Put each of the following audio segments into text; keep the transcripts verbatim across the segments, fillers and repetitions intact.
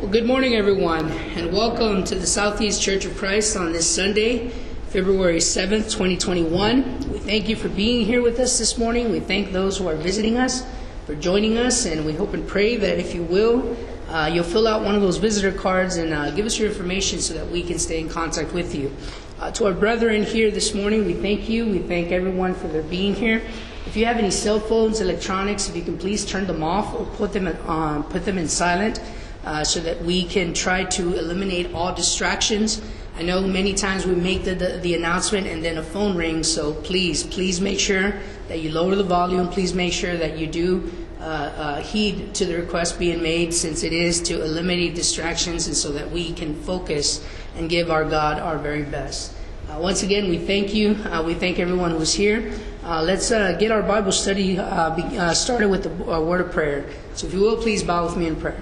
Well, good morning, everyone, and welcome to the Southeast Church of Christ on this Sunday, February seventh, twenty twenty-one. We thank you for being here with us this morning. We thank those who are visiting us for joining us, and we hope and pray that if you will, uh, you'll fill out one of those visitor cards and uh, give us your information so that we can stay in contact with you. Uh, to our brethren here this morning, we thank you. We thank everyone for their being here. If you have any cell phones, electronics, if you can please turn them off or put them in, um, put them in silent. Uh, so that we can try to eliminate all distractions. I know many times we make the, the, the announcement and then a phone rings, so please, please make sure that you lower the volume. Please make sure that you do uh, uh, heed to the request being made, since it is to eliminate distractions and so that we can focus and give our God our very best. Uh, once again, we thank you. Uh, we thank everyone who's here. Uh, let's uh, get our Bible study uh, be, uh, started with a uh, word of prayer. So if you will, please bow with me in prayer.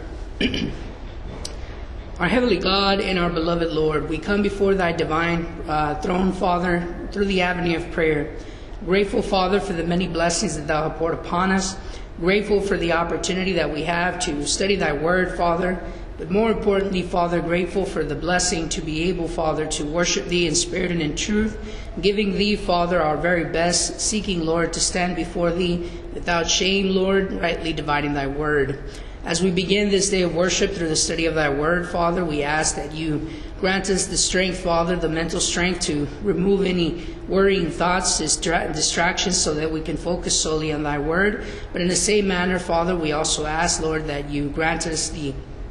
Our heavenly God and our beloved Lord, we come before thy divine uh, throne, Father, through the avenue of prayer. Grateful, Father, for the many blessings that thou hast poured upon us. Grateful for the opportunity that we have to study thy word, Father. But more importantly, Father, grateful for the blessing to be able, Father, to worship thee in spirit and in truth, giving thee, Father, our very best, seeking, Lord, to stand before thee without shame, Lord, rightly dividing thy word. As we begin this day of worship through the study of thy word, Father, we ask that you grant us the strength, Father, the mental strength to remove any worrying thoughts, distra- distractions, so that we can focus solely on thy word. But in the same manner, Father, we also ask, Lord, that you grant us the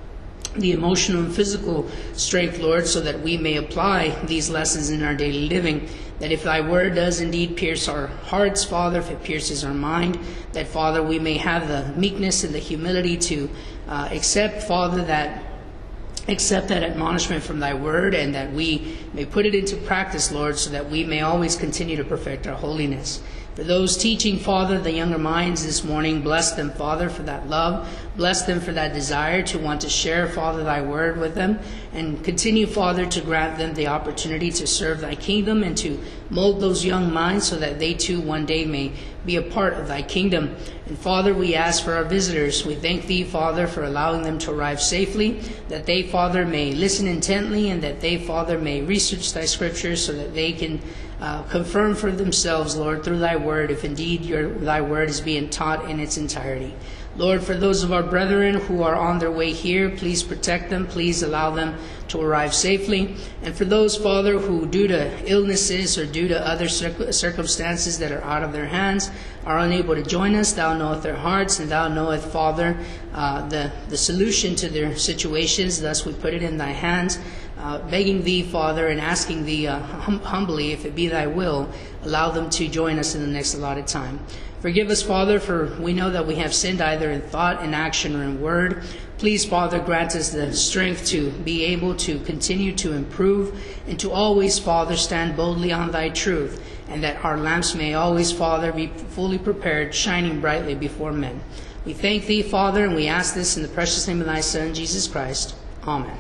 the emotional and physical strength, Lord, so that we may apply these lessons in our daily living. That if thy word does indeed pierce our hearts, Father, if it pierces our mind, that, Father, we may have the meekness and the humility to uh, accept, Father, that accept that admonishment from thy word, and that we may put it into practice, Lord, so that we may always continue to perfect our holiness. For those teaching, Father, the younger minds this morning, bless them, Father, for that love. Bless them for that desire to want to share, Father, thy word with them. And continue, Father, to grant them the opportunity to serve thy kingdom and to mold those young minds so that they too one day may be a part of thy kingdom. And Father, we ask for our visitors. We thank thee, Father, for allowing them to arrive safely, that they, Father, may listen intently, and that they, Father, may research thy scriptures so that they can uh, confirm for themselves, Lord, through thy word, if indeed your, thy word is being taught in its entirety. Lord, for those of our brethren who are on their way here, please protect them. Please allow them to arrive safely. And for those, Father, who due to illnesses or due to other circumstances that are out of their hands are unable to join us, thou knowest their hearts, and thou knowest, Father, uh, the, the solution to their situations. Thus we put it in thy hands, uh, begging thee, Father, and asking thee uh, hum- humbly, if it be thy will, allow them to join us in the next allotted time. Forgive us, Father, for we know that we have sinned either in thought, in action, or in word. Please, Father, grant us the strength to be able to continue to improve and to always, Father, stand boldly on thy truth, and that our lamps may always, Father, be fully prepared, shining brightly before men. We thank thee, Father, and we ask this in the precious name of thy Son, Jesus Christ. Amen.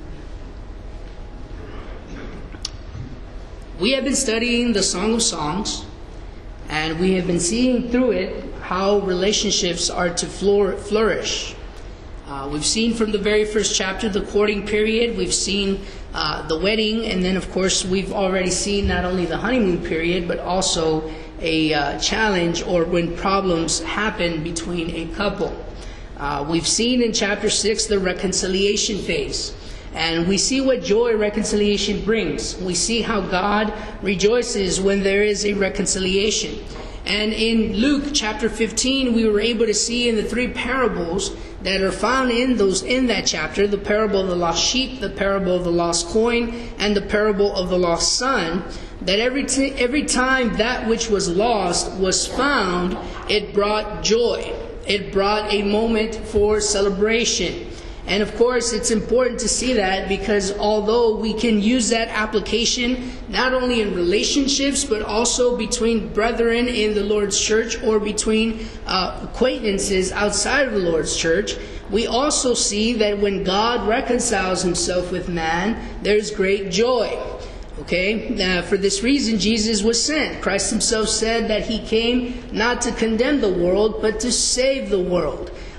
We have been studying the Song of Songs, and we have been seeing through it how relationships are to flourish. Uh, we've seen from the very first chapter the courting period. We've seen uh, the wedding. And then, of course, we've already seen not only the honeymoon period, but also a uh, challenge or when problems happen between a couple. Uh, we've seen in chapter six the reconciliation phase. And we see what joy reconciliation brings. We see how God rejoices when there is a reconciliation. And in Luke chapter fifteen, we were able to see in the three parables that are found in those in that chapter, the parable of the lost sheep, the parable of the lost coin, and the parable of the lost son, that every t- every time that which was lost was found, it brought joy. It brought a moment for celebration. And of course, it's important to see that, because although we can use that application not only in relationships, but also between brethren in the Lord's church or between uh, acquaintances outside of the Lord's church, we also see that when God reconciles himself with man, there's great joy. Okay, now, for this reason, Jesus was sent. Christ himself said that he came not to condemn the world, but to save the world.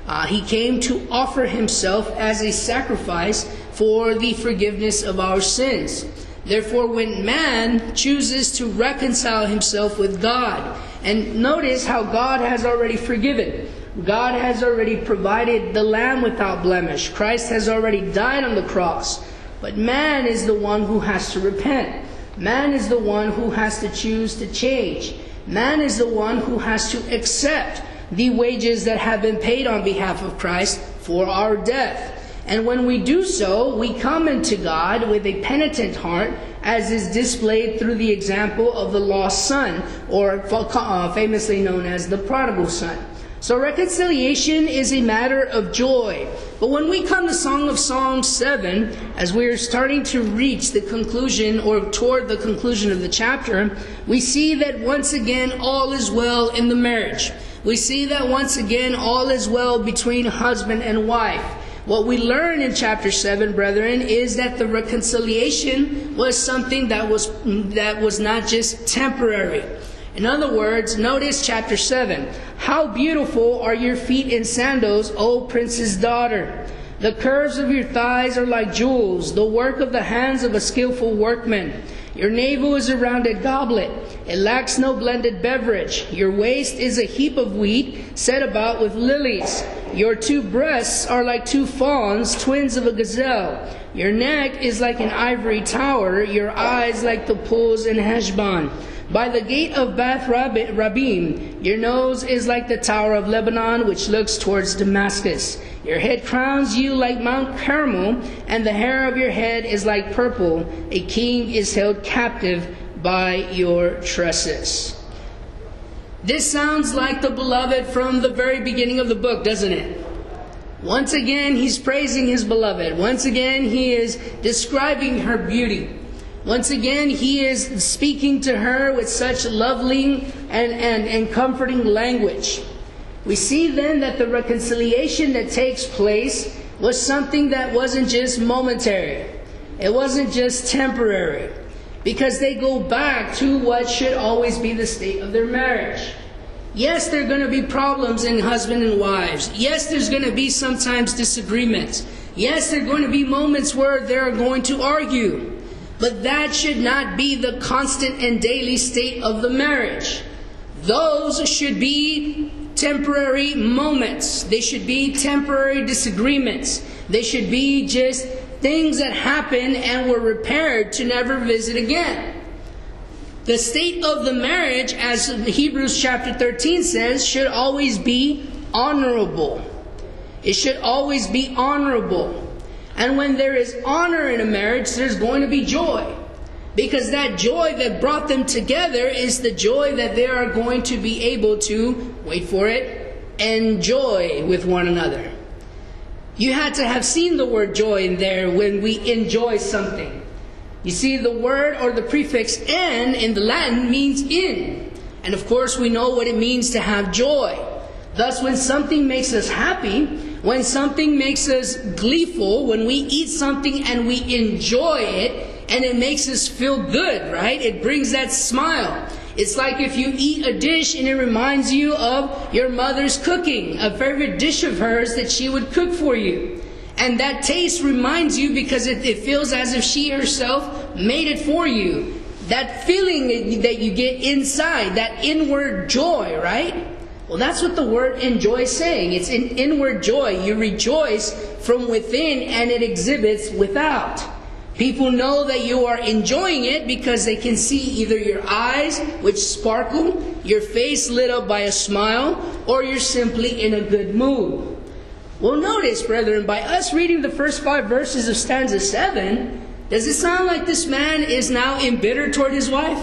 Uh, he came to offer himself as a sacrifice for the forgiveness of our sins. Therefore, when man chooses to reconcile himself with God, and notice how God has already forgiven. God has already provided the Lamb without blemish. Christ has already died on the cross. But man is the one who has to repent. Man is the one who has to choose to change. Man is the one who has to accept the wages that have been paid on behalf of Christ for our death. And when we do so, we come into God with a penitent heart, as is displayed through the example of the lost son, or uh, famously known as the prodigal son. So reconciliation is a matter of joy. But when we come to Song of Songs seven, as we are starting to reach the conclusion or toward the conclusion of the chapter, we see that once again all is well in the marriage. We see that once again all is well between husband and wife. What we learn in chapter seven, brethren, is that the reconciliation was something that was that was not just temporary. In other words, notice chapter seven. How beautiful are your feet in sandals, O prince's daughter. The curves of your thighs are like jewels, the work of the hands of a skillful workman. Your navel is a rounded goblet. It lacks no blended beverage. Your waist is a heap of wheat set about with lilies. Your two breasts are like two fawns, twins of a gazelle. Your neck is like an ivory tower. Your eyes like the pools in Heshbon. By the gate of Bath Rabbim, your nose is like the tower of Lebanon, which looks towards Damascus. Your head crowns you like Mount Carmel, and the hair of your head is like purple. A king is held captive by your tresses. This sounds like the beloved from the very beginning of the book, doesn't it? Once again, he's praising his beloved. Once again, he is describing her beauty. Once again, he is speaking to her with such lovely and, and, and comforting language. We see then that the reconciliation that takes place was something that wasn't just momentary. It wasn't just temporary. Because they go back to what should always be the state of their marriage. Yes, there are going to be problems in husband and wives. Yes, there's going to be sometimes disagreements. Yes, there are going to be moments where they're going to argue. But that should not be the constant and daily state of the marriage. Those should be temporary moments. They should be temporary disagreements. They should be just things that happened and were repaired to never visit again. The state of the marriage, as Hebrews chapter thirteen says, should always be honorable. It should always be honorable. And when there is honor in a marriage, there's going to be joy. Because that joy that brought them together is the joy that they are going to be able to, wait for it, enjoy with one another. You had to have seen the word joy in there when we enjoy something. You see, the word or the prefix "en" in the Latin means in. And of course, we know what it means to have joy. Thus, when something makes us happy, when something makes us gleeful, when we eat something and we enjoy it, and it makes us feel good, right? It brings that smile. It's like if you eat a dish and it reminds you of your mother's cooking, a favorite dish of hers that she would cook for you. And that taste reminds you because it, it feels as if she herself made it for you. That feeling that you get inside, that inward joy, right? Well, that's what the word enjoy is saying. It's an inward joy. You rejoice from within and it exhibits without. People know that you are enjoying it because they can see either your eyes, which sparkle, your face lit up by a smile, or you're simply in a good mood. Well, notice, brethren, by us reading the first five verses of stanza seven, does it sound like this man is now embittered toward his wife?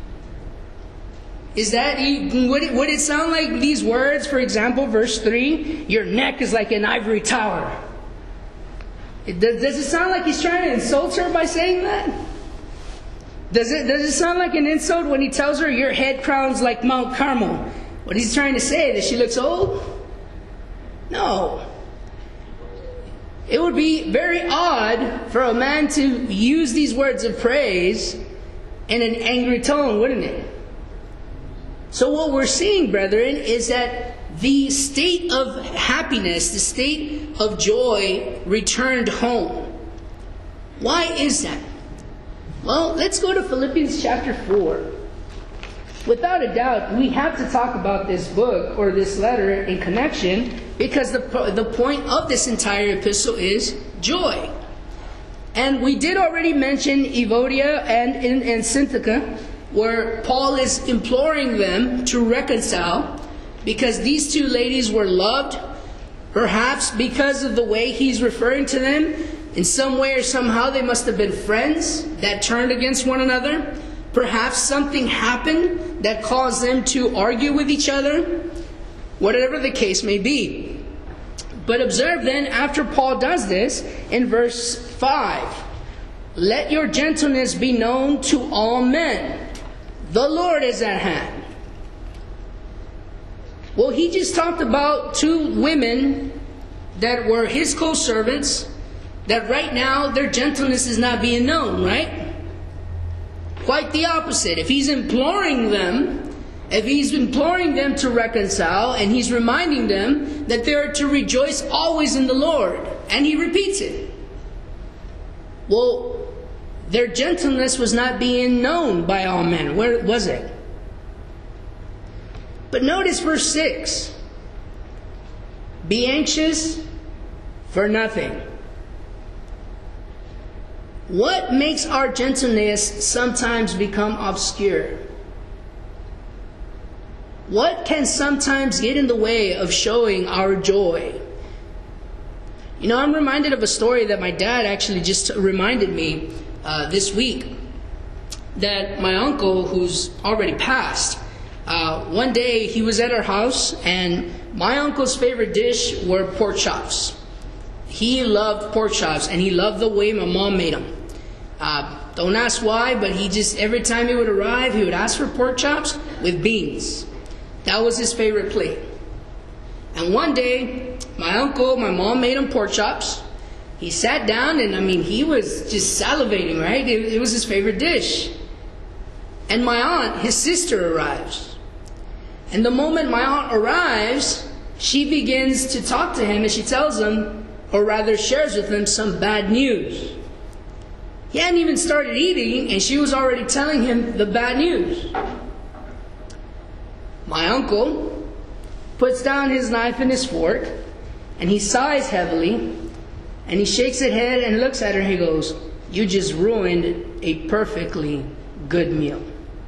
Is that, would it, would it sound like these words, for example, verse three, your neck is like an ivory tower? Does, does it sound like he's trying to insult her by saying that? Does it, does it sound like an insult when he tells her your head crowns like Mount Carmel? What he's trying to say, that she looks old? No. It would be very odd for a man to use these words of praise in an angry tone, wouldn't it? So what we're seeing, brethren, is that the state of happiness, the state of joy returned home. Why is that? Well, let's go to Philippians chapter four. Without a doubt, we have to talk about this book or this letter in connection, because the, the point of this entire epistle is joy. And we did already mention Evodia and, and, and Syntyche, where Paul is imploring them to reconcile, because these two ladies were loved, perhaps because of the way he's referring to them. In some way or somehow they must have been friends that turned against one another. Perhaps something happened that caused them to argue with each other. Whatever the case may be. But observe then, after Paul does this, in verse five, let your gentleness be known to all men. The Lord is at hand. Well, he just talked about two women that were his co-servants, that right now their gentleness is not being known, right? Quite the opposite. If he's imploring them, if he's imploring them to reconcile, and he's reminding them that they are to rejoice always in the Lord, and he repeats it. Well, their gentleness was not being known by all men. Where was it? But notice verse six. Be anxious for nothing. What makes our gentleness sometimes become obscure? What can sometimes get in the way of showing our joy? You know, I'm reminded of a story that my dad actually just reminded me uh, this week. That my uncle, who's already passed, uh, one day he was at our house, and my uncle's favorite dish were pork chops. He loved pork chops, and he loved the way my mom made them. Uh, don't ask why, but he just, every time he would arrive, he would ask for pork chops with beans. That was his favorite plate. And one day, my uncle, my mom made him pork chops. He sat down, and I mean, he was just salivating, right? It, it was his favorite dish. And my aunt, his sister, arrives. And the moment my aunt arrives, she begins to talk to him, and she tells him, or rather shares with him, some bad news. He hadn't even started eating, and she was already telling him the bad news. My uncle puts down his knife and his fork, and he sighs heavily, and he shakes his head and looks at her, and he goes, you just ruined a perfectly good meal.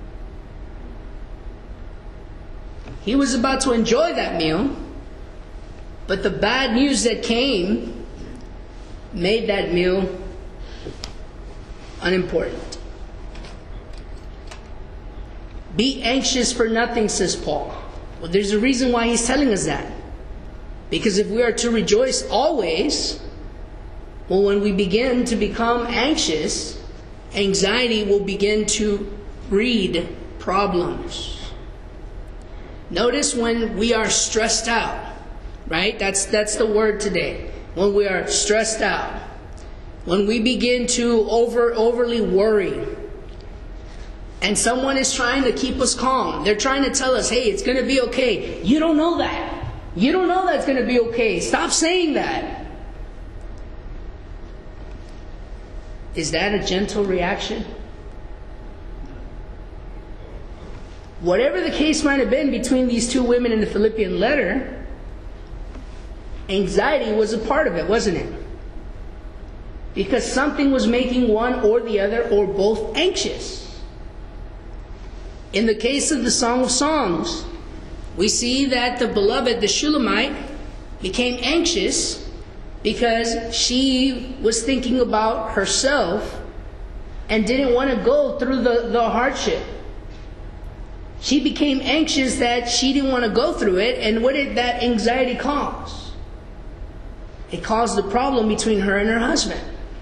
He was about to enjoy that meal, but the bad news that came made that meal unimportant. Be anxious for nothing, says Paul. Well, there's a reason why he's telling us that. Because if we are to rejoice always, well, when we begin to become anxious, anxiety will begin to breed problems. Notice when we are stressed out, right? That's, that's the word today. When we are stressed out. When we begin to over overly worry, and someone is trying to keep us calm. They're trying to tell us, hey, it's going to be okay. You don't know that. You don't know that it's going to be okay. Stop saying that. Is that a gentle reaction? Whatever the case might have been between these two women in the Philippian letter, anxiety was a part of it, wasn't it? Because something was making one or the other or both anxious. In the case of the Song of Songs, we see that the beloved, the Shulamite, became anxious because she was thinking about herself and didn't want to go through the, the hardship. She became anxious that she didn't want to go through it, and what did that anxiety cause? It caused a problem between her and her husband.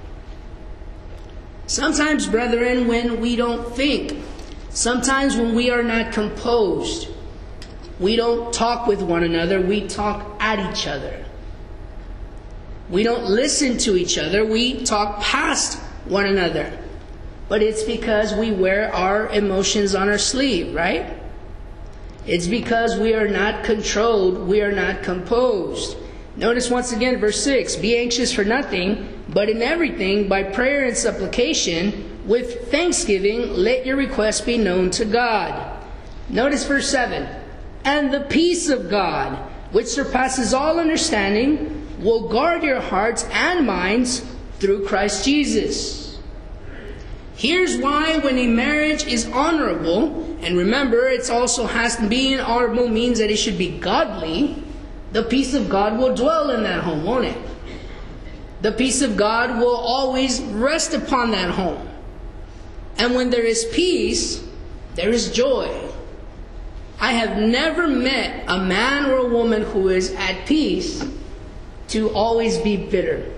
Sometimes, brethren, when we don't think, sometimes when we are not composed, we don't talk with one another, we talk at each other. We don't listen to each other, we talk past one another. But it's because we wear our emotions on our sleeve, right? It's because we are not controlled, we are not composed. Notice once again verse six, be anxious for nothing, but in everything by prayer and supplication, with thanksgiving, let your requests be known to God. Notice verse seven, and the peace of God, which surpasses all understanding, will guard your hearts and minds through Christ Jesus. Here's why when a marriage is honorable, and remember, it also has to be honorable means that it should be godly, the peace of God will dwell in that home, won't it? The peace of God will always rest upon that home. And when there is peace, there is joy. I have never met a man or a woman who is at peace to always be bitter.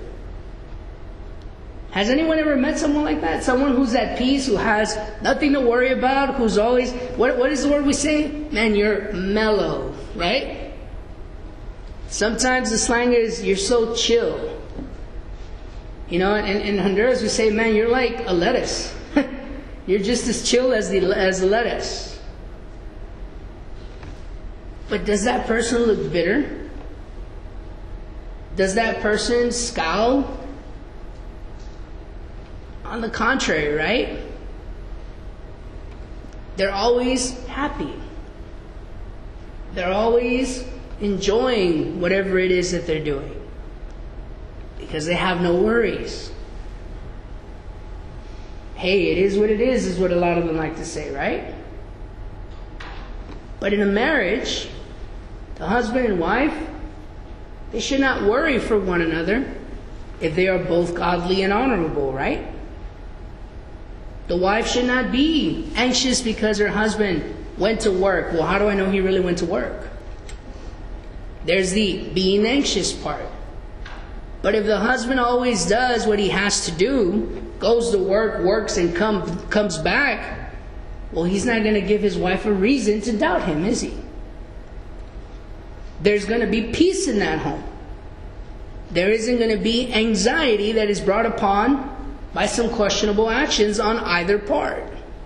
Has anyone ever met someone like that? Someone who's at peace, who has nothing to worry about, who's always, what, what is the word we say? Man, you're mellow, right? Sometimes the slang is, you're so chill. You know, in, in Honduras we say, man, you're like a lettuce. You're just as chill as the, as the lettuce. But does that person look bitter? Does that person scowl? On the contrary, right? They're always happy. They're always enjoying whatever it is that they're doing. Because they have no worries. Hey, it is what it is, is what a lot of them like to say, right? But in a marriage, the husband and wife, they should not worry for one another if they are both godly and honorable, right? The wife should not be anxious because her husband went to work. Well, how do I know he really went to work? There's the being anxious part. But if the husband always does what he has to do, goes to work, works, and come, comes back, well, he's not going to give his wife a reason to doubt him, is he? There's going to be peace in that home. There isn't going to be anxiety that is brought upon by some questionable actions on either part.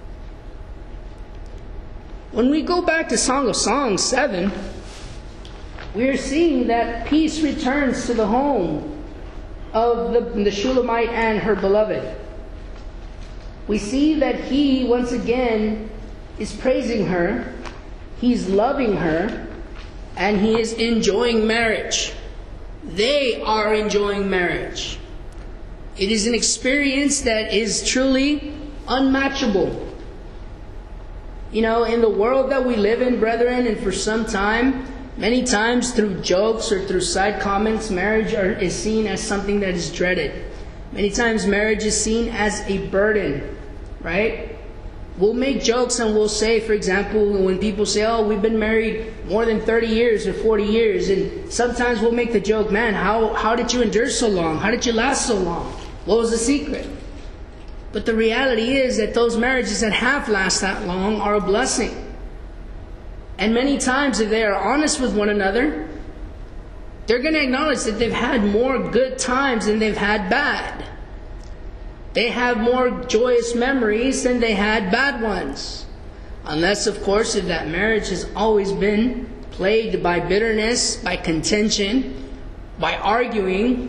When we go back to Song of Songs seven, we are seeing that peace returns to the home of the, the Shulamite and her beloved. We see that he, once again, is praising her, he's loving her, and he is enjoying marriage. They are enjoying marriage. It is an experience that is truly unmatchable. You know, in the world that we live in, brethren, and for some time, many times through jokes or through side comments, marriage are, is seen as something that is dreaded. Many times marriage is seen as a burden, right? We'll make jokes and we'll say, for example, when people say, oh, we've been married more than thirty years or forty years. And sometimes we'll make the joke, man, how, how did you endure so long? How did you last so long? What was the secret? But the reality is that those marriages that have lasted that long are a blessing. And many times, if they are honest with one another, they're going to acknowledge that they've had more good times than they've had bad. They have more joyous memories than they had bad ones. Unless, of course, if that marriage has always been plagued by bitterness, by contention, by arguing,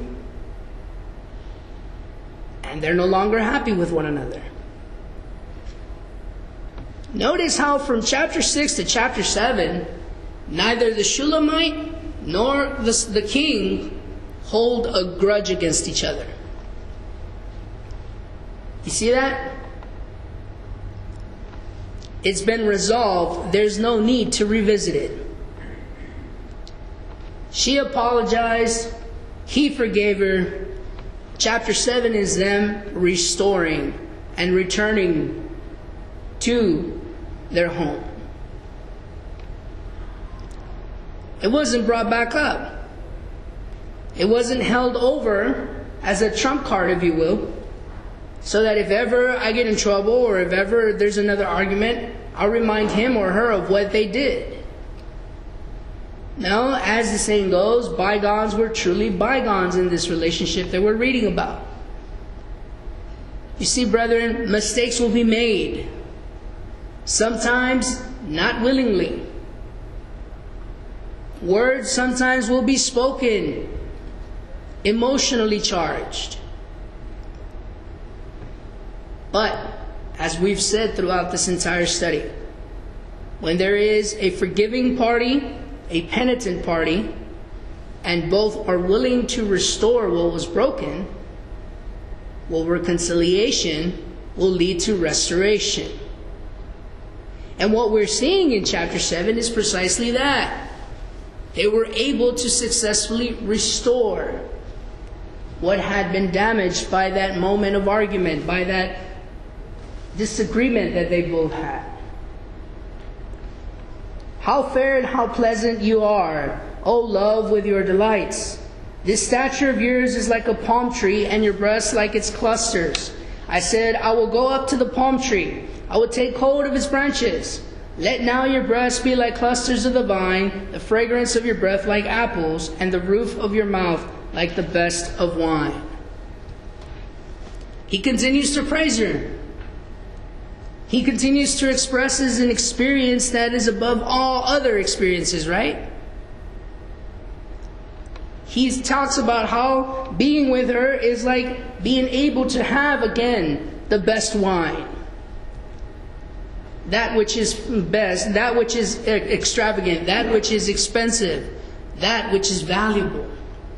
and they're no longer happy with one another. Notice how from chapter six to chapter seven, neither the Shulamite nor the, the king hold a grudge against each other. You see that? It's been resolved. There's no need to revisit it. She apologized. He forgave her. Chapter seven is them restoring and returning to their home. It wasn't brought back up. It wasn't held over as a trump card, if you will, so that if ever I get in trouble or if ever there's another argument, I'll remind him or her of what they did. No, as the saying goes, bygones were truly bygones in this relationship that we're reading about. You see, brethren, mistakes will be made. Sometimes not willingly. Words sometimes will be spoken, emotionally charged. But, as we've said throughout this entire study, when there is a forgiving party, a penitent party, and both are willing to restore what was broken, well, reconciliation will lead to restoration. And what we're seeing in chapter seven is precisely that. They were able to successfully restore what had been damaged by that moment of argument, by that disagreement that they both had. How fair and how pleasant you are, O love, with your delights. This stature of yours is like a palm tree, and your breast like its clusters. I said, I will go up to the palm tree. I will take hold of its branches. Let now your breast be like clusters of the vine, the fragrance of your breath like apples, and the roof of your mouth like the best of wine. He continues to praise her. He continues to express his an experience that is above all other experiences, right? He talks about how being with her is like being able to have again the best wine. That which is best, that which is extravagant, that which is expensive, that which is valuable.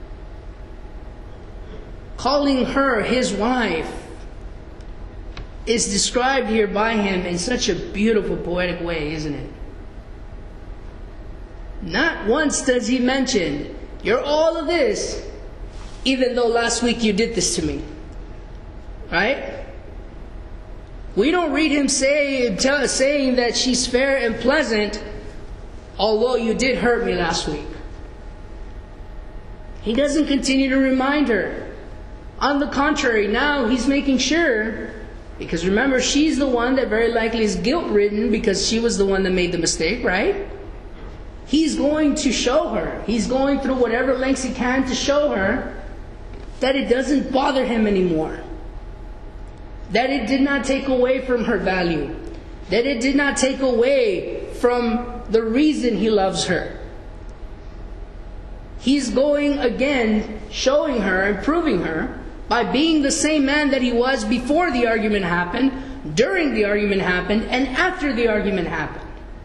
Calling her his wife is described here by him in such a beautiful, poetic way, isn't it? Not once does he mention, you're all of this, even though last week you did this to me. Right? We don't read him say, tell, saying that she's fair and pleasant, although you did hurt me last week. He doesn't continue to remind her. On the contrary, now he's making sure, because remember, she's the one that very likely is guilt-ridden because she was the one that made the mistake, right? He's going to show her. He's going through whatever lengths he can to show her that it doesn't bother him anymore. That it did not take away from her value. That it did not take away from the reason he loves her. He's going again, showing her and proving her by being the same man that he was before the argument happened, during the argument happened, and after the argument happened.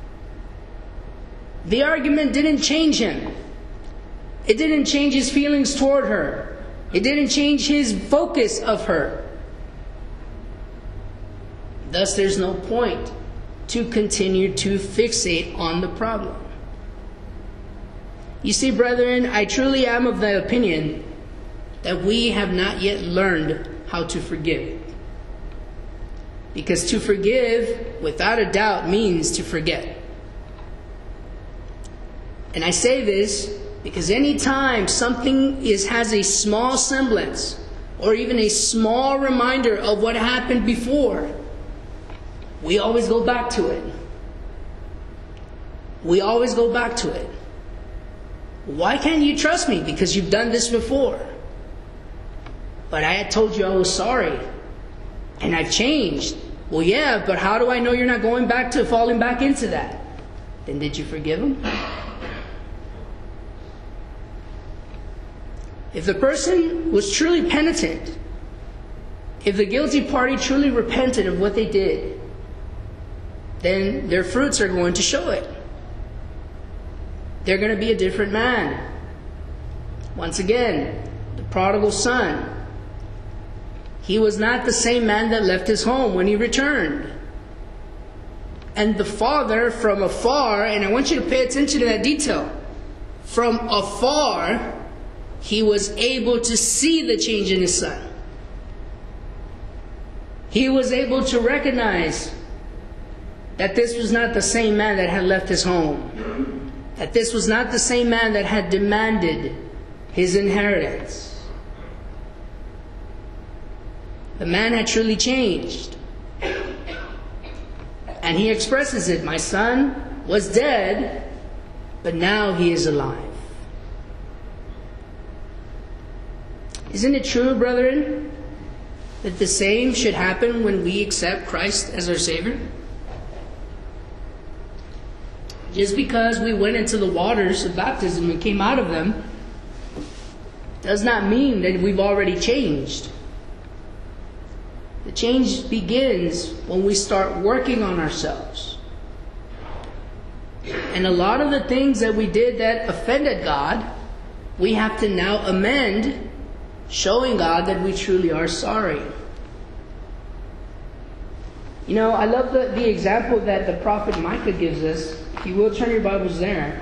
The argument didn't change him. It didn't change his feelings toward her. It didn't change his focus of her. Thus, there's no point to continue to fixate on the problem. You see, brethren, I truly am of the opinion that we have not yet learned how to forgive. Because to forgive, without a doubt, means to forget. And I say this because any time something is has a small semblance or even a small reminder of what happened before, we always go back to it. We always go back to it. Why can't you trust me? Because you've done this before. But I had told you I was sorry. And I've changed. Well, yeah, but how do I know you're not going back to falling back into that? Then did you forgive him? If the person was truly penitent, if the guilty party truly repented of what they did, then their fruits are going to show it. They're going to be a different man. Once again, the prodigal son. He was not the same man that left his home when he returned. And the father from afar, and I want you to pay attention to that detail. From afar, he was able to see the change in his son. He was able to recognize that this was not the same man that had left his home. That this was not the same man that had demanded his inheritance. The man had truly changed. And he expresses it. My son was dead, but now he is alive. Isn't it true, brethren, that the same should happen when we accept Christ as our Savior? Just because we went into the waters of baptism and came out of them does not mean that we've already changed. The change begins when we start working on ourselves. And a lot of the things that we did that offended God, we have to now amend, showing God that we truly are sorry. You know, I love the, the example that the prophet Micah gives us. If you will, turn your Bibles there.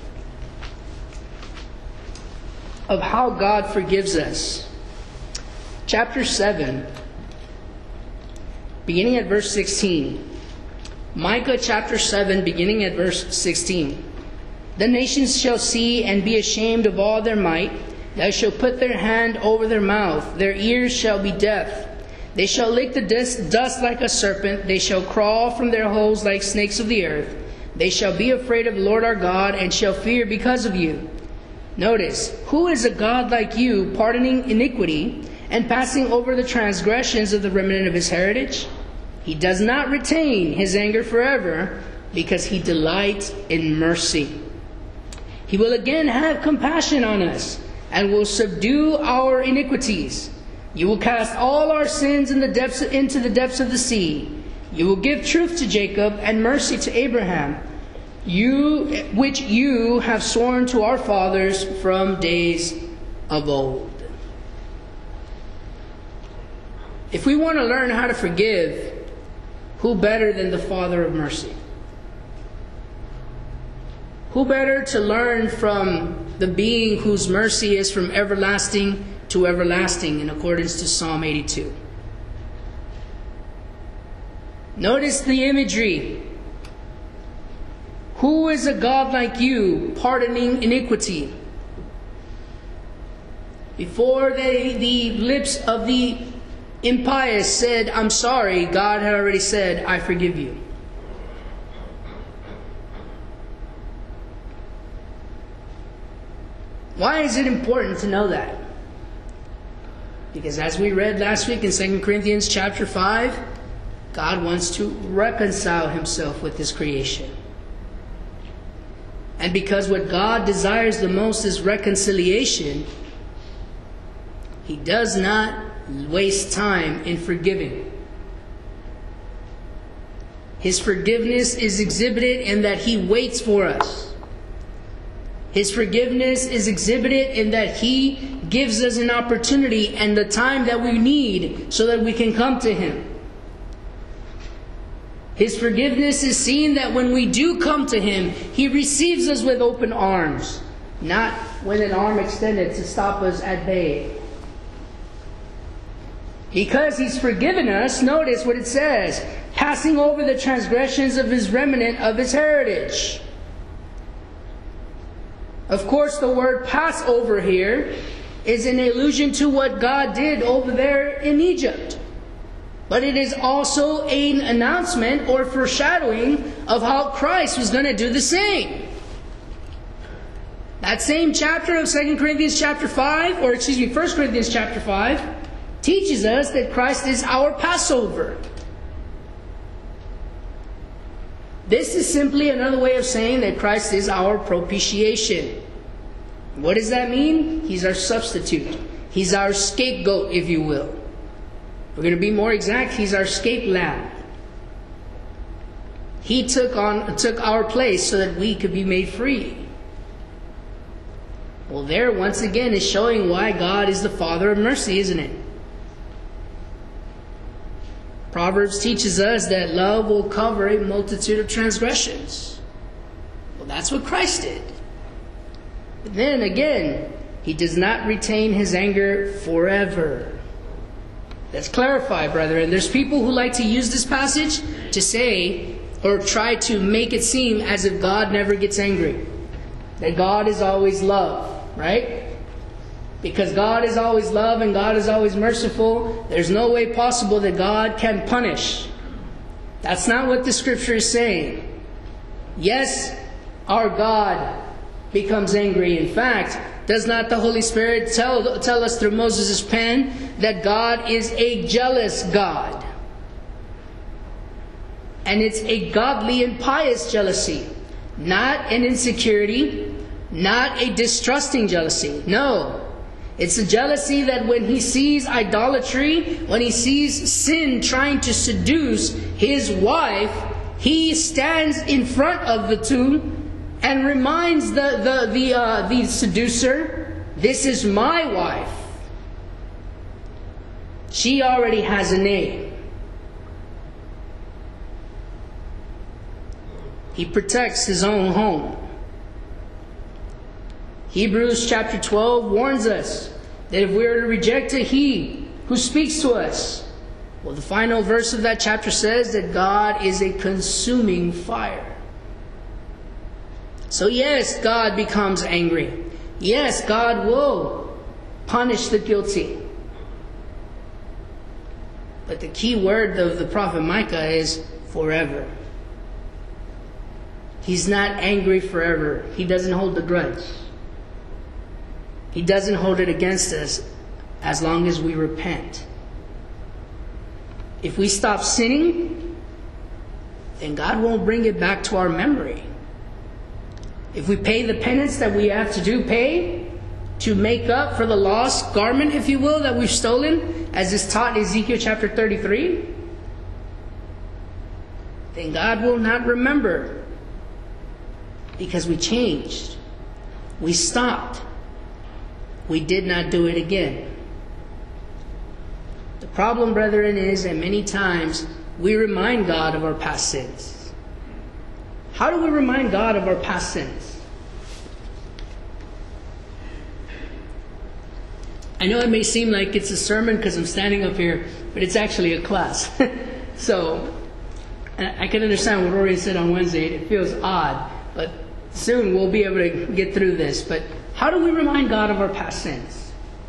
Of how God forgives us. Chapter seven, beginning at verse sixteen. Micah chapter seven, beginning at verse sixteen. The nations shall see and be ashamed of all their might. They shall put their hand over their mouth. Their ears shall be deaf. They shall lick the dust like a serpent. They shall crawl from their holes like snakes of the earth. They shall be afraid of the Lord our God and shall fear because of you. Notice, who is a God like you, pardoning iniquity and passing over the transgressions of the remnant of his heritage? He does not retain his anger forever because he delights in mercy. He will again have compassion on us and will subdue our iniquities. You will cast all our sins in the depths, into the depths of the sea. You will give truth to Jacob and mercy to Abraham, you which you have sworn to our fathers from days of old. If we want to learn how to forgive, who better than the Father of mercy? Who better to learn from the being whose mercy is from everlasting to everlasting, in accordance to Psalm eighty-two. Notice the imagery. Who is a God like you, pardoning iniquity? Before they, the lips of the impious said, I'm sorry, God had already said, I forgive you. Why is it important to know that? Because as we read last week in Second Corinthians chapter five, God wants to reconcile himself with his creation. And because what God desires the most is reconciliation, he does not waste time in forgiving. His forgiveness is exhibited in that he waits for us. His forgiveness is exhibited in that he gives us an opportunity and the time that we need so that we can come to him. His forgiveness is seen that when we do come to him, he receives us with open arms, not with an arm extended to stop us at bay. Because he's forgiven us, notice what it says, passing over the transgressions of his remnant of his heritage. Of course, the word Passover here is an allusion to what God did over there in Egypt. But it is also an announcement or foreshadowing of how Christ was going to do the same. That same chapter of Second Corinthians chapter five, or excuse me, First Corinthians chapter five, teaches us that Christ is our Passover. This is simply another way of saying that Christ is our propitiation. What does that mean? He's our substitute. He's our scapegoat, if you will. We're going to be more exact. He's our scape lamb. He took on took our place so that we could be made free. Well, there once again is showing why God is the Father of mercy, isn't it? Proverbs teaches us that love will cover a multitude of transgressions. Well, that's what Christ did. But then again, he does not retain his anger forever. Let's clarify, brethren. There's people who like to use this passage to say, or try to make it seem as if God never gets angry. That God is always love, right? Because God is always love and God is always merciful, there's no way possible that God can punish. That's not what the scripture is saying. Yes, our God becomes angry. In fact, does not the Holy Spirit tell, tell us through Moses' pen that God is a jealous God? And it's a godly and pious jealousy. not an insecurity, not a distrusting jealousy. No. It's a jealousy that when he sees idolatry, when he sees sin trying to seduce his wife, he stands in front of the two and reminds the the the, uh, the seducer, "This is my wife. She already has a name." He protects his own home. Hebrews chapter twelve warns us that if we are to reject a He who speaks to us, well, the final verse of that chapter says that God is a consuming fire. So yes, God becomes angry. Yes, God will punish the guilty. But the key word of the prophet Micah is forever. He's not angry forever. He doesn't hold the grudge. He doesn't hold it against us as long as we repent. If we stop sinning, then God won't bring it back to our memory. If we pay the penance that we have to do pay to make up for the lost garment, if you will, that we've stolen, as is taught in Ezekiel chapter thirty-three, then God will not remember, because we changed. We stopped. We did not do it again. The problem, brethren, is that many times we remind God of our past sins. How do we remind God of our past sins? I know it may seem like it's a sermon because I'm standing up here, but it's actually a class. So, I can understand what Rory said on Wednesday. It feels odd, but soon we'll be able to get through this. But how do we remind God of our past sins?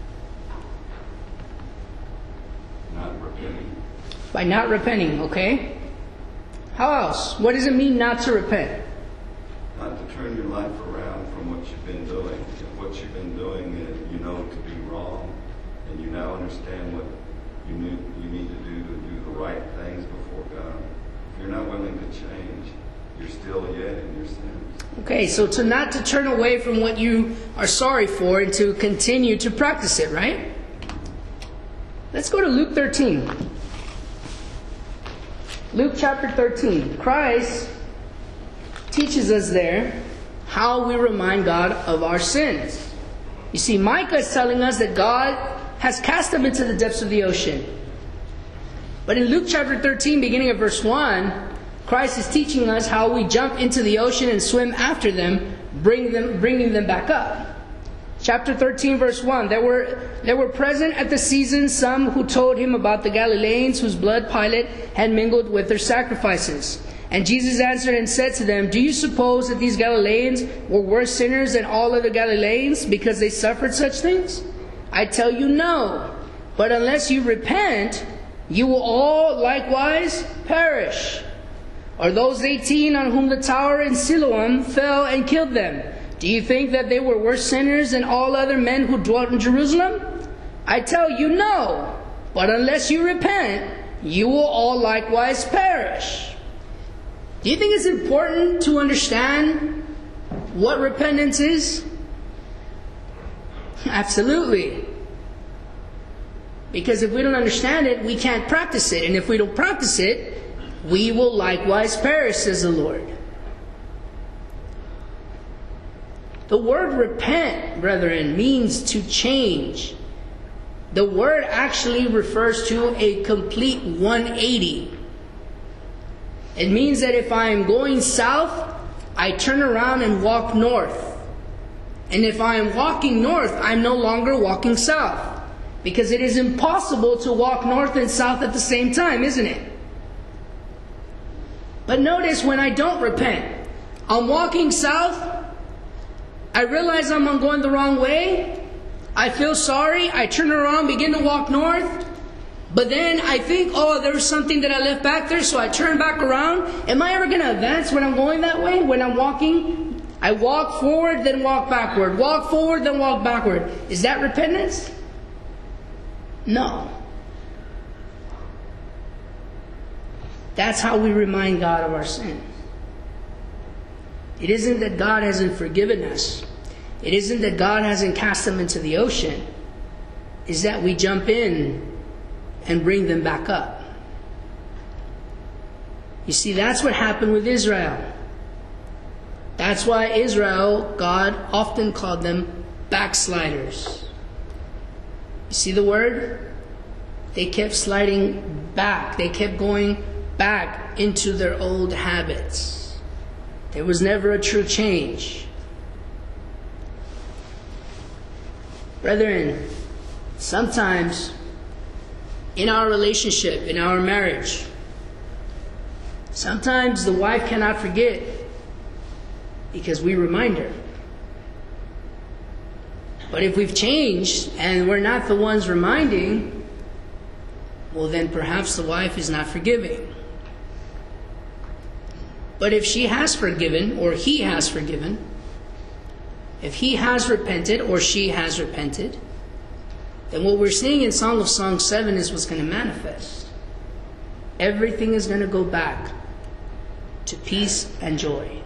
Not repenting. By not repenting, okay? How else? What does it mean not to repent? Not to turn your life around from what you've been doing. If what you've been doing is, you know to be wrong, and you now understand what you need, you need to do to do the right things before God. If you're not willing to change, you're still yet in your sins. Okay, so to not to turn away from what you are sorry for and to continue to practice it, right? Let's go to Luke thirteen. Luke chapter thirteen. Christ teaches us there how we remind God of our sins. You see, Micah is telling us that God has cast them into the depths of the ocean. But in Luke chapter thirteen, beginning at verse one, Christ is teaching us how we jump into the ocean and swim after them, bring them, bringing them back up. Chapter thirteen, verse one. There were, there were present at the season some who told him about the Galileans whose blood Pilate had mingled with their sacrifices. And Jesus answered and said to them, "Do you suppose that these Galileans were worse sinners than all other Galileans because they suffered such things? I tell you, no. But unless you repent, you will all likewise perish. Or those eighteen on whom the tower in Siloam fell and killed them, do you think that they were worse sinners than all other men who dwelt in Jerusalem? I tell you, no. But unless you repent, you will all likewise perish." Do you think it's important to understand what repentance is? Absolutely. Because if we don't understand it, we can't practice it. And if we don't practice it, we will likewise perish, says the Lord. The word repent, brethren, means to change. The word actually refers to a complete one eighty. It means that if I am going south, I turn around and walk north. And if I am walking north, I'm no longer walking south. Because it is impossible to walk north and south at the same time, isn't it? But notice when I don't repent, I'm walking south, I realize I'm going the wrong way, I feel sorry, I turn around, begin to walk north, but then I think, oh, there was something that I left back there, so I turn back around. Am I ever going to advance when I'm going that way? When I'm walking, I walk forward, then walk backward. Walk forward, then walk backward. Is that repentance? No. That's how we remind God of our sin. It isn't that God hasn't forgiven us. It isn't that God hasn't cast them into the ocean. It's that we jump in and bring them back up. You see, that's what happened with Israel. That's why Israel, God often called them backsliders. You see the word? They kept sliding back. They kept going back into their old habits. There was never a true change. Brethren, sometimes in our relationship, in our marriage, sometimes the wife cannot forget because we remind her. But if we've changed and we're not the ones reminding, well, then perhaps the wife is not forgiving. But if she has forgiven, or he has forgiven, if he has repented or she has repented, then what we're seeing in Song of Songs seven is what's going to manifest. Everything is going to go back to peace and joy.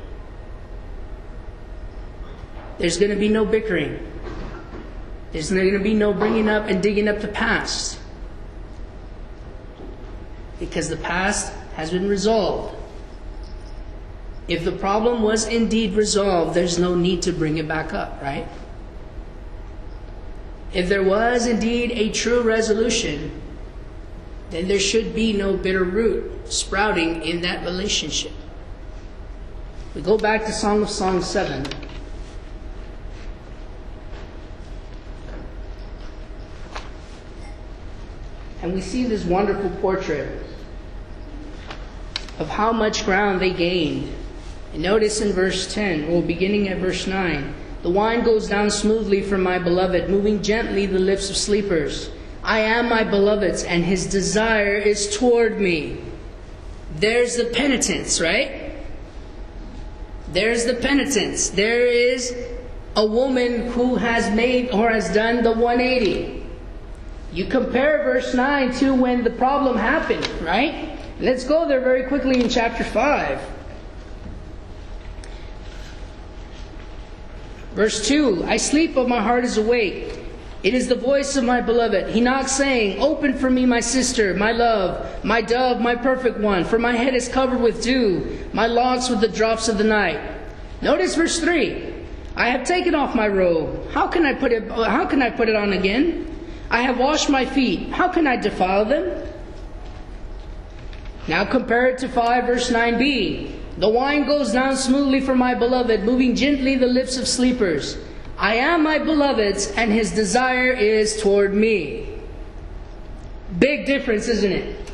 There's going to be no bickering. There's going to be no bringing up and digging up the past. Because the past has been resolved. If the problem was indeed resolved, there's no need to bring it back up, right? If there was indeed a true resolution, then there should be no bitter root sprouting in that relationship. We go back to Song of Songs seven. And we see this wonderful portrait of how much ground they gained. And notice in verse ten, well, beginning at verse nine, the wine goes down smoothly from my beloved, moving gently the lips of sleepers. I am my beloved's, and his desire is toward me. There's the penitence, right? There's the penitence. There is a woman who has made or has done the one eighty. You compare verse nine to when the problem happened, right? Let's go there very quickly in chapter five. Verse two, I sleep, but my heart is awake. It is the voice of my beloved. He knocks, saying, open for me, my sister, my love, my dove, my perfect one. For my head is covered with dew, my locks with the drops of the night. Notice verse three. I have taken off my robe. How can I put it, how can I put it on again? I have washed my feet. How can I defile them? Now compare it to five, verse nine b. The wine goes down smoothly for my beloved, moving gently the lips of sleepers. I am my beloved's, and his desire is toward me. Big difference, isn't it?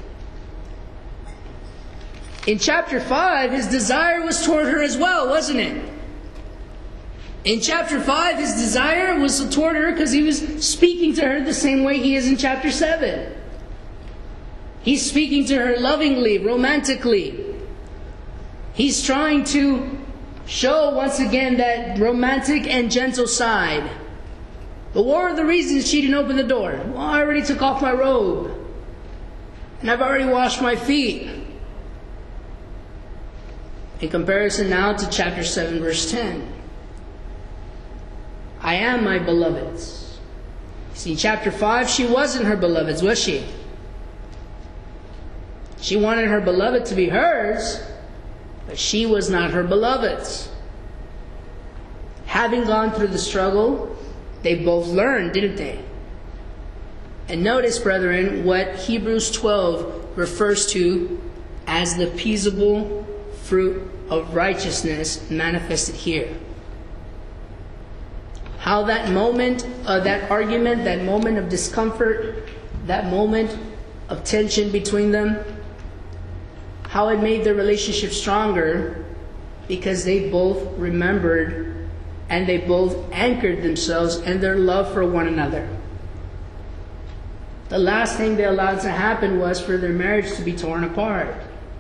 In chapter five, his desire was toward her as well, wasn't it? In chapter five, his desire was toward her because he was speaking to her the same way he is in chapter seven. He's speaking to her lovingly, romantically. He's trying to show once again that romantic and gentle side. But what were the reasons she didn't open the door? Well, I already took off my robe. And I've already washed my feet. In comparison now to chapter seven, verse ten. I am my beloved's. See, in chapter five, she wasn't her beloved's, was she? She wanted her beloved to be hers, but she was not her beloved's. Having gone through the struggle, they both learned, didn't they? And notice, brethren, what Hebrews twelve refers to as the peaceable fruit of righteousness manifested here. How that moment, uh, that argument, that moment of discomfort, that moment of tension between them, how it made their relationship stronger because they both remembered and they both anchored themselves in their love for one another. The last thing they allowed to happen was for their marriage to be torn apart.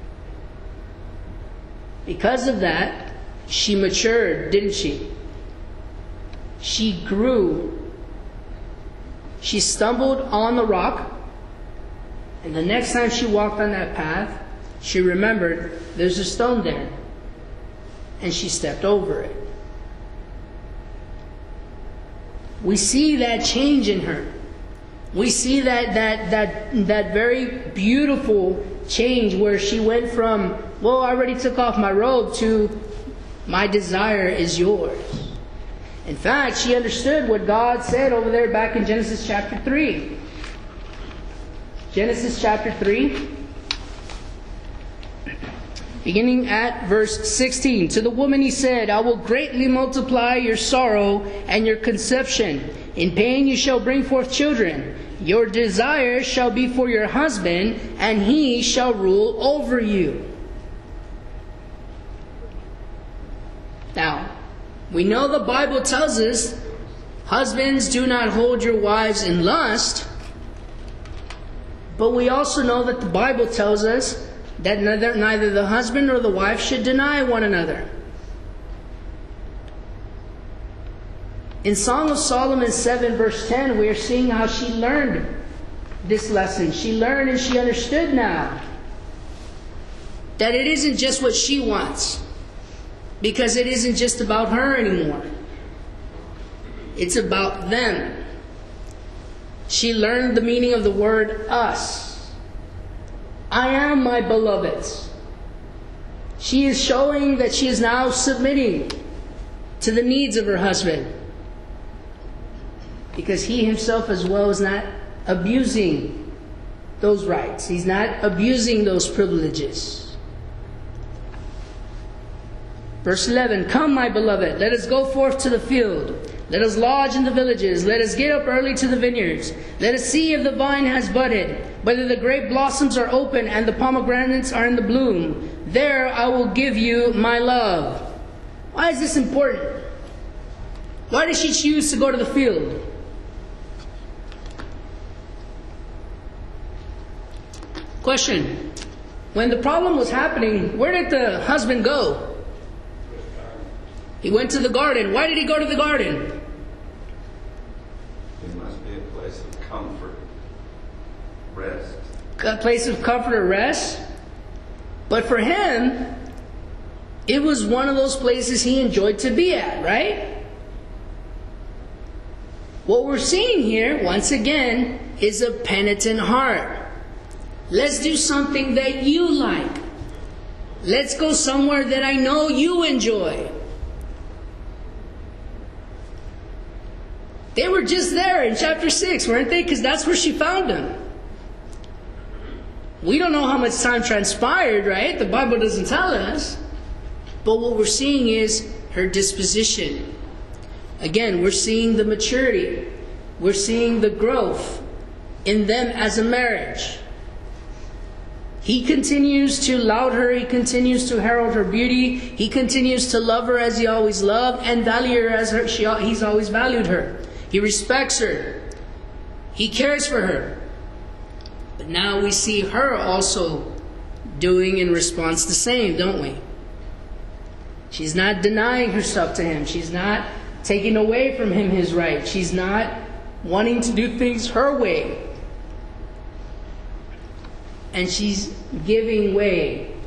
Because of that, she matured, didn't she? She grew. She stumbled on the rock, and the next time she walked on that path, she remembered there's a stone there. and she stepped over it. We see that change in her. We see that that that that very beautiful change where she went from, well, I already took off my robe, to my desire is yours. In fact, she understood what God said over there back in Genesis chapter three. Genesis chapter three, beginning at verse sixteen. To the woman he said, I will greatly multiply your sorrow and your conception. In pain you shall bring forth children. Your desire shall be for your husband, and he shall rule over you. Now, we know the Bible tells us, husbands, do not hold your wives in lust. But we also know that the Bible tells us that neither, neither the husband nor the wife should deny one another. In Song of Solomon seven verse ten, we are seeing how she learned this lesson. She learned and she understood now that it isn't just what she wants, because it isn't just about her anymore. It's about them. She learned the meaning of the word us. I am my beloveds. She is showing that she is now submitting to the needs of her husband, because he himself as well is not abusing those rights. He's not abusing those privileges. Verse eleven, come, my beloved, let us go forth to the field. Let us lodge in the villages. Let us get up early to the vineyards. Let us see if the vine has budded, whether the grape blossoms are open and the pomegranates are in the bloom. There I will give you my love. Why is this important? Why did she choose to go to the field? Question. When the problem was happening, where did the husband go? He went to the garden. Why did he go to the garden? It must be a place of comfort, rest. A place of comfort or rest. But for him, it was one of those places he enjoyed to be at, right? What we're seeing here, once again, is a penitent heart. Let's do something that you like. Let's go somewhere that I know you enjoy. They were just there in chapter six, weren't they? Because that's where she found him. We don't know how much time transpired, right? The Bible doesn't tell us. But what we're seeing is her disposition. Again, we're seeing the maturity. We're seeing the growth in them as a marriage. He continues to laud her. He continues to herald her beauty. He continues to love her as he always loved, and value her as her, she, he's always valued her. He respects her. He cares for her. But now we see her also doing in response the same, don't we? She's not denying herself to him. She's not taking away from him his right. She's not wanting to do things her way. And she's giving way.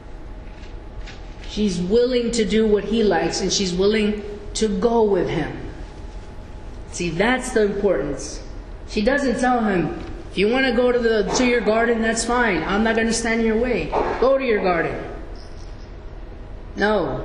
She's willing to do what he likes, and she's willing to go with him. See, that's the importance. She doesn't tell him, if you want to go to the to your garden, that's fine. I'm not going to stand in your way. Go to your garden. No.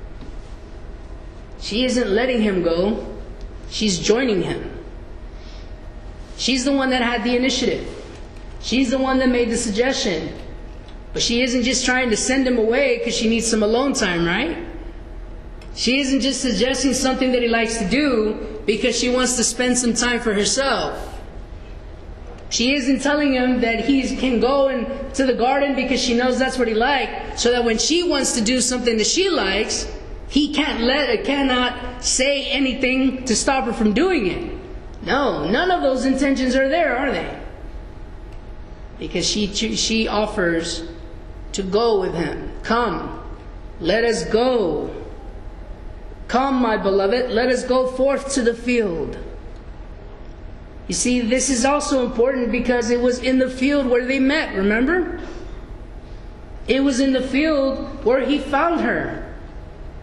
She isn't letting him go. She's joining him. She's the one that had the initiative. She's the one that made the suggestion. But she isn't just trying to send him away because she needs some alone time, right? She isn't just suggesting something that he likes to do because she wants to spend some time for herself. She isn't telling him that he can go in, to the garden because she knows that's what he likes, so that when she wants to do something that she likes, he can't let, cannot say anything to stop her from doing it. No, none of those intentions are there, are they? Because she she offers to go with him. Come, let us go. Come, my beloved, let us go forth to the field. You see, this is also important because it was in the field where they met, remember? It was in the field where he found her.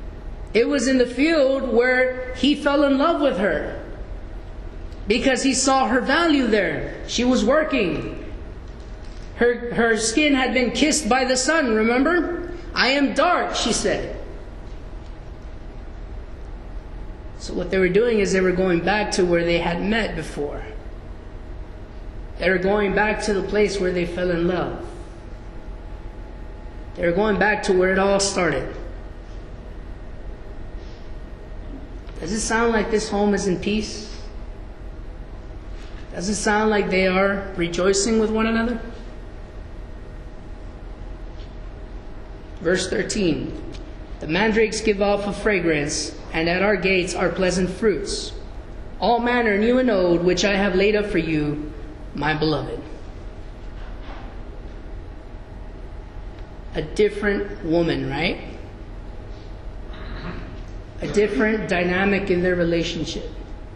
It was in the field where he fell in love with her, because he saw her value there. She was working. Her, her skin had been kissed by the sun, remember? I am dark, she said. So what they were doing is they were going back to where they had met before. They were going back to the place where they fell in love. They were going back to where it all started. Does it sound like this home is in peace? Does it sound like they are rejoicing with one another? Verse thirteen. The mandrakes give off a fragrance, and at our gates are pleasant fruits. All manner new and old, which I have laid up for you, my beloved. A different woman, right? A different dynamic in their relationship.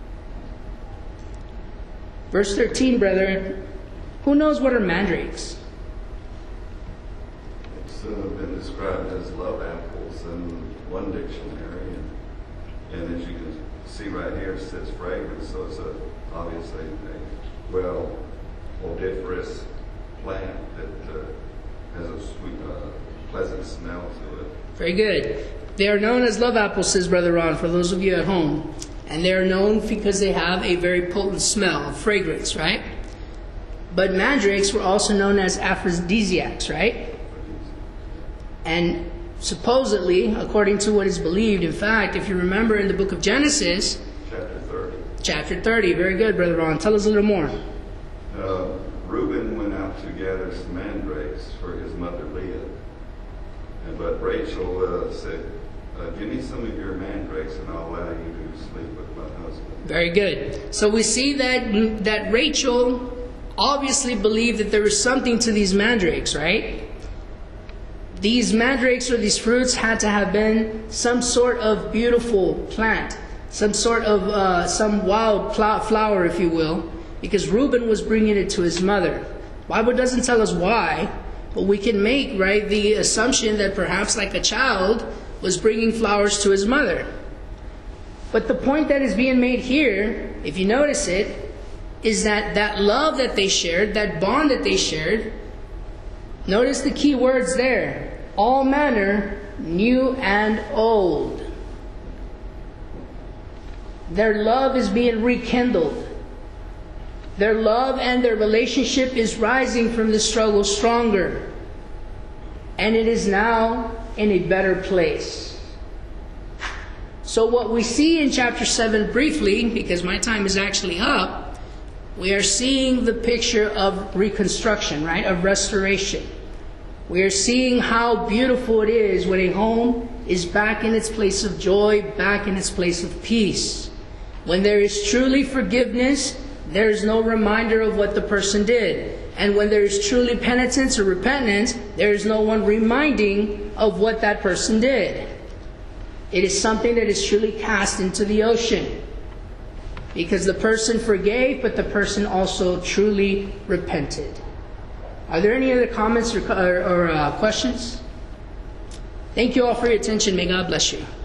Verse thirteen, brethren, who knows what are mandrakes? It's uh, been described as love apples in one dictionary, and, and as you can see right here, it says fragrance, so it's a, obviously a well odoriferous plant that uh, has a sweet, uh, pleasant smell to it. Very good. They are known as love apples, says Brother Ron, for those of you at home. And they are known because they have a very potent smell, a fragrance, right? But mandrakes were also known as aphrodisiacs, right? And supposedly, according to what is believed, in fact, if you remember in the book of Genesis, Chapter thirty. Chapter thirty, very good, Brother Ron. Tell us a little more. Uh, Reuben went out to gather some mandrakes for his mother Leah. And, but Rachel uh, said, uh, give me some of your mandrakes and I'll allow you to sleep with my husband. Very good. So we see that, that Rachel obviously believed that there was something to these mandrakes, right? These mandrakes or these fruits had to have been some sort of beautiful plant, some sort of, uh, some wild flower, if you will, because Reuben was bringing it to his mother. The Bible doesn't tell us why, but we can make, right, the assumption that perhaps like a child was bringing flowers to his mother. But the point that is being made here, if you notice it, is that that love that they shared, that bond that they shared, notice the key words there. All manner, new and old. Their love is being rekindled. Their love and their relationship is rising from the struggle stronger. And it is now in a better place. So what we see in chapter seven briefly, because my time is actually up, we are seeing the picture of reconstruction, right? Of restoration. We are seeing how beautiful it is when a home is back in its place of joy, back in its place of peace. When there is truly forgiveness, there is no reminder of what the person did. And when there is truly penitence or repentance, there is no one reminding of what that person did. It is something that is truly cast into the ocean. Because the person forgave, but the person also truly repented. Are there any other comments or, or, or uh, questions? Thank you all for your attention. May God bless you.